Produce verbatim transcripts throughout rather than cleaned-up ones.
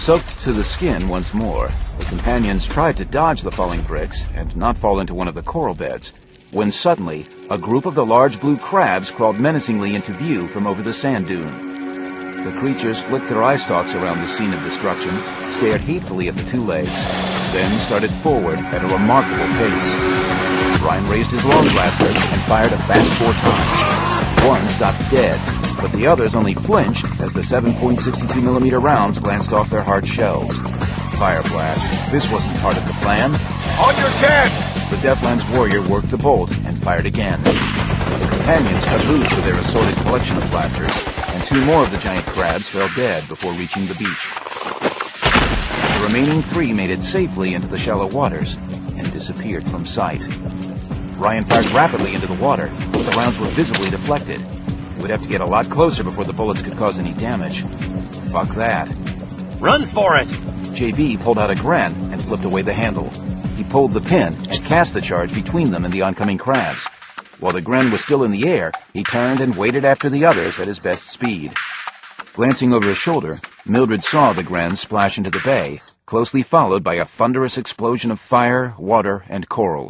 Soaked to the skin once more, the companions tried to dodge the falling bricks and not fall into one of the coral beds, when suddenly a group of the large blue crabs crawled menacingly into view from over the sand dune. The creatures flicked their eye stalks around the scene of destruction, stared hatefully at the two legs, then started forward at a remarkable pace. Ryan raised his long blaster and fired a fast four times. One stopped dead, but the others only flinched as the seven point six two millimeter rounds glanced off their hard shells. Fire blast. This wasn't part of the plan. On your ten! The Deathlands warrior worked the bolt and fired again. The companions cut loose with their assorted collection of blasters, and two more of the giant crabs fell dead before reaching the beach. The remaining three made it safely into the shallow waters and disappeared from sight. Ryan fired rapidly into the water, but the rounds were visibly deflected. He would have to get a lot closer before the bullets could cause any damage. Fuck that. Run for it! J B pulled out a Gren and flipped away the handle. He pulled the pin and cast the charge between them and the oncoming crabs. While the Gren was still in the air, he turned and waited after the others at his best speed. Glancing over his shoulder, Mildred saw the Gren splash into the bay, closely followed by a thunderous explosion of fire, water, and coral.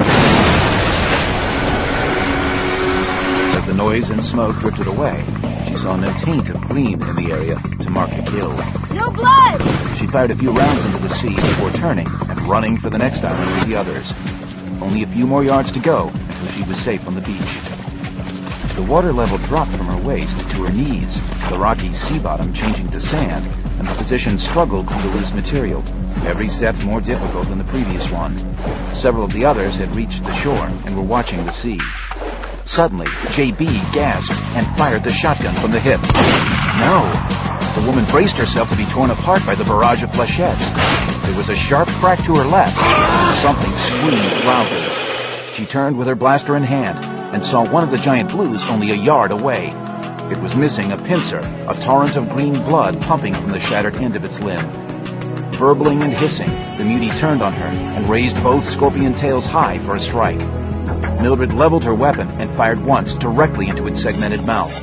As the noise and smoke drifted away, she saw no taint of green in the area to mark a kill. No blood! She fired a few rounds into the sea before turning and running for the next island with the others. Only a few more yards to go until she was safe on the beach. The water level dropped from her waist to her knees, the rocky sea bottom changing to sand, and the physician struggled through the loose material, every step more difficult than the previous one. Several of the others had reached the shore and were watching the sea. Suddenly, J B gasped and fired the shotgun from the hip. No! The woman braced herself to be torn apart by the barrage of flechettes. There was a sharp crack to her left, and something screamed loudly. She turned with her blaster in hand and saw one of the giant blues only a yard away. It was missing a pincer, a torrent of green blood pumping from the shattered end of its limb. Burbling and hissing, the mutie turned on her and raised both scorpion tails high for a strike. Mildred leveled her weapon and fired once directly into its segmented mouth.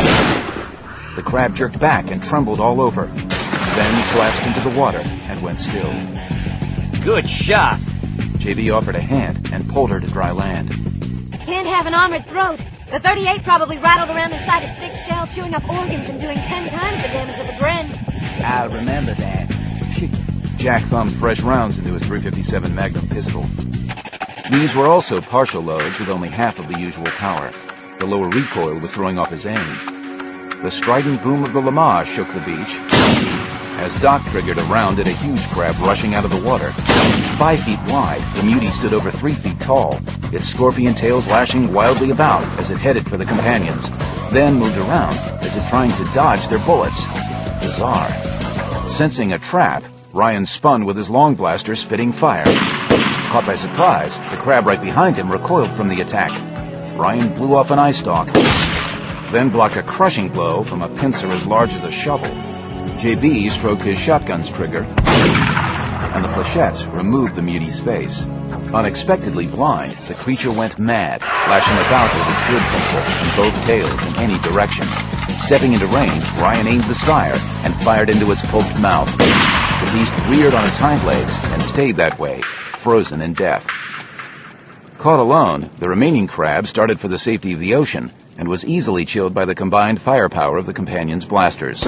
The crab jerked back and trembled all over, then collapsed into the water and went still. Good shot! J B offered a hand and pulled her to dry land. Can't have an armored throat. The thirty-eight probably rattled around inside its thick shell, chewing up organs and doing ten times the damage of the Gren. I remember that. Jack thumbed fresh rounds into his three fifty-seven Magnum pistol. These were also partial loads with only half of the usual power. The lower recoil was throwing off his aim. The strident boom of the Lamar shook the beach as Doc triggered a round at a huge crab rushing out of the water. Five feet wide, the mutie stood over three feet tall, its scorpion tails lashing wildly about as it headed for the companions, then moved around as if trying to dodge their bullets. Bizarre. Sensing a trap, Ryan spun with his long blaster, spitting fire. Caught by surprise, the crab right behind him recoiled from the attack. Ryan blew off an eye stalk, then blocked a crushing blow from a pincer as large as a shovel. J B stroked his shotgun's trigger, and the flechettes removed the mutie's face. Unexpectedly blind, the creature went mad, lashing about with its good pincer and both tails in any direction. Stepping into range, Ryan aimed the sire and fired into its pulped mouth. The beast reared on its hind legs and stayed that way, frozen in death. Caught alone, the remaining crab started for the safety of the ocean and was easily chilled by the combined firepower of the companions' blasters.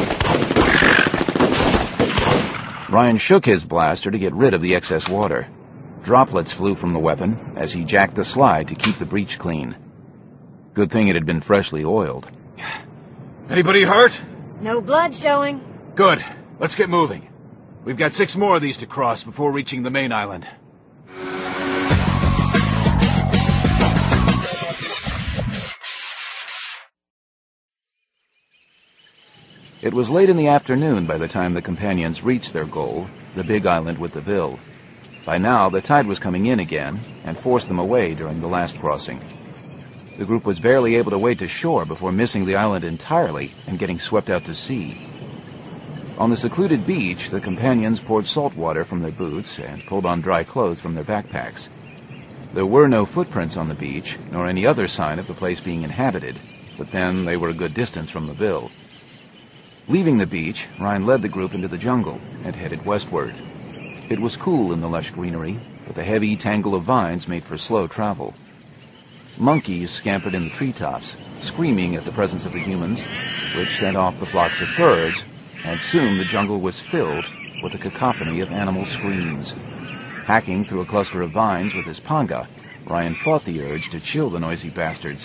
Ryan shook his blaster to get rid of the excess water. Droplets flew from the weapon as he jacked the slide to keep the breech clean. Good thing it had been freshly oiled. Anybody hurt? No blood showing. Good. Let's get moving. We've got six more of these to cross before reaching the main island. It was late in the afternoon by the time the companions reached their goal, the big island with the Ville. By now, the tide was coming in again and forced them away during the last crossing. The group was barely able to wade to shore before missing the island entirely and getting swept out to sea. On the secluded beach, the companions poured salt water from their boots and pulled on dry clothes from their backpacks. There were no footprints on the beach, nor any other sign of the place being inhabited, but then they were a good distance from the Ville. Leaving the beach, Ryan led the group into the jungle and headed westward. It was cool in the lush greenery, but the heavy tangle of vines made for slow travel. Monkeys scampered in the treetops, screaming at the presence of the humans, which sent off the flocks of birds, and soon the jungle was filled with a cacophony of animal screams. Hacking through a cluster of vines with his panga, Ryan fought the urge to chill the noisy bastards.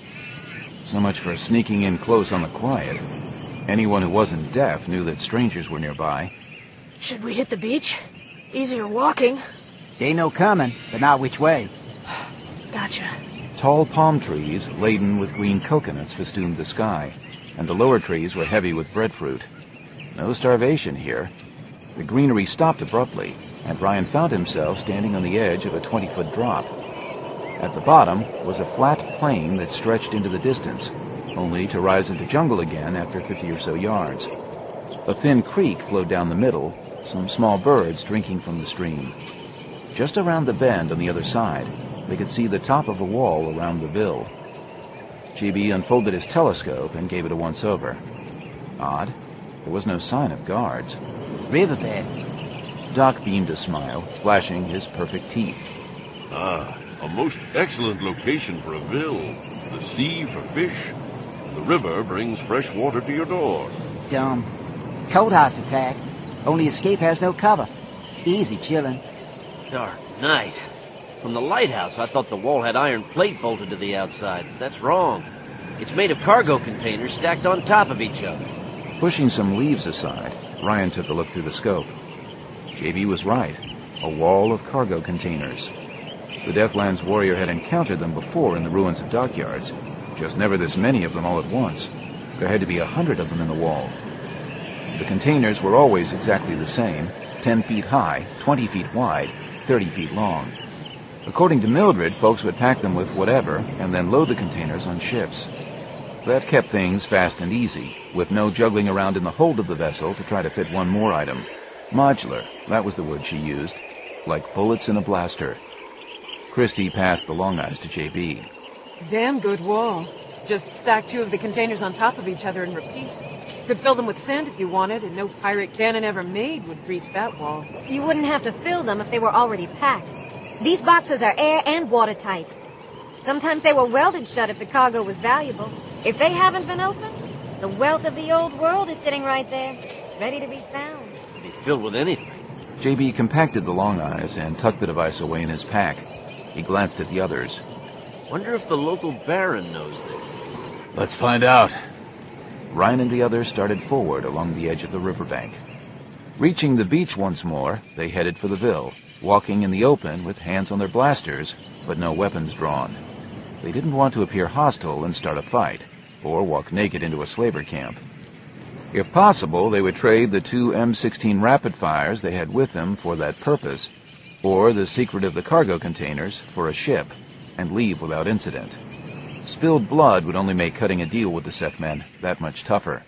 So much for sneaking in close on the quiet. Anyone who wasn't deaf knew that strangers were nearby. Should we hit the beach? Easier walking. They know coming, but not which way. Gotcha. Tall palm trees, laden with green coconuts, festooned the sky, and the lower trees were heavy with breadfruit. No starvation here. The greenery stopped abruptly, and Ryan found himself standing on the edge of a twenty-foot drop. At the bottom was a flat plain that stretched into the distance, only to rise into jungle again after fifty or so yards. A thin creek flowed down the middle, some small birds drinking from the stream. Just around the bend on the other side, they could see the top of a wall around the bill. J B unfolded his telescope and gave it a once-over. Odd. There was no sign of guards. Riverbed. Doc beamed a smile, flashing his perfect teeth. Ah, a most excellent location for a ville. The sea for fish, and the river brings fresh water to your door. Dumb. Cold hearts attack. Only escape has no cover. Easy chilling. Dark night. From the lighthouse, I thought the wall had iron plate bolted to the outside. That's wrong. It's made of cargo containers stacked on top of each other. Pushing some leaves aside, Ryan took a look through the scope. J B was right. A wall of cargo containers. The Deathlands warrior had encountered them before in the ruins of dockyards. Just never this many of them all at once. There had to be a hundred of them in the wall. The containers were always exactly the same, ten feet high, twenty feet wide, thirty feet long. According to Mildred, folks would pack them with whatever and then load the containers on ships. That kept things fast and easy, with no juggling around in the hold of the vessel to try to fit one more item. Modular, that was the word she used, like bullets in a blaster. Christie passed the long eyes to J B. Damn good wall. Just stack two of the containers on top of each other and repeat. Could fill them with sand if you wanted, and no pirate cannon ever made would breach that wall. You wouldn't have to fill them if they were already packed. These boxes are air and watertight. Sometimes they were welded shut if the cargo was valuable. If they haven't been opened, the wealth of the old world is sitting right there, ready to be found. Could be filled with anything. J B compacted the long eyes and tucked the device away in his pack. He glanced at the others. Wonder if the local baron knows this. Let's find out. Ryan and the others started forward along the edge of the riverbank. Reaching the beach once more, they headed for the ville, walking in the open with hands on their blasters, but no weapons drawn. They didn't want to appear hostile and start a fight, or walk naked into a slaver camp. If possible, they would trade the two M sixteen rapid fires they had with them for that purpose, or the secret of the cargo containers for a ship, and leave without incident. Spilled blood would only make cutting a deal with the Seth men that much tougher.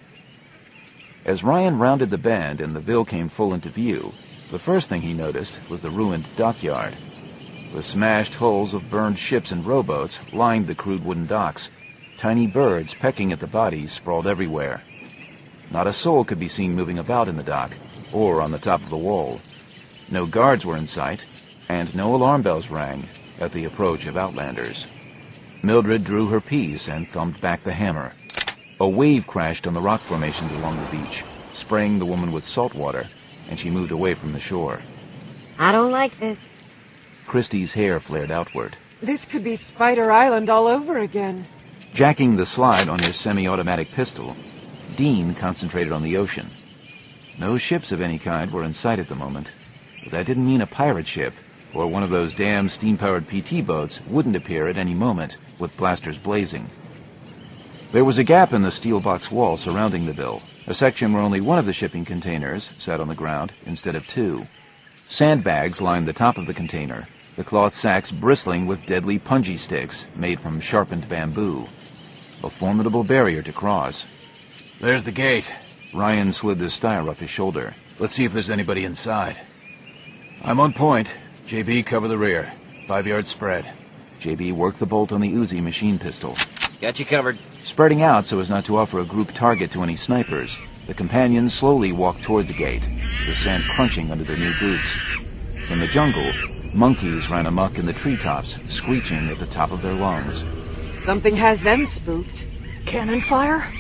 As Ryan rounded the bend and the ville came full into view, the first thing he noticed was the ruined dockyard. The smashed hulls of burned ships and rowboats lined the crude wooden docks. Tiny birds pecking at the bodies sprawled everywhere. Not a soul could be seen moving about in the dock, or on the top of the wall. No guards were in sight, and no alarm bells rang at the approach of outlanders. Mildred drew her piece and thumbed back the hammer. A wave crashed on the rock formations along the beach, spraying the woman with salt water, and she moved away from the shore. I don't like this. Christie's hair flared outward. This could be Spider Island all over again. Jacking the slide on his semi-automatic pistol, Dean concentrated on the ocean. No ships of any kind were in sight at the moment, but that didn't mean a pirate ship or one of those damn steam-powered P T boats wouldn't appear at any moment with blasters blazing. There was a gap in the steel box wall surrounding the ville, a section where only one of the shipping containers sat on the ground instead of two. Sandbags lined the top of the container, the cloth sacks bristling with deadly punji sticks made from sharpened bamboo. A formidable barrier to cross. There's the gate. Ryan slid the styre up his shoulder. Let's see if there's anybody inside. I'm on point. J B, cover the rear. Five yards spread. J B worked the bolt on the Uzi machine pistol. Got you covered. Spreading out so as not to offer a group target to any snipers, The companions slowly walked toward the gate, the sand crunching under their new boots. In the jungle, monkeys ran amok in the treetops, screeching at the top of their lungs. Something has them spooked. Cannon fire?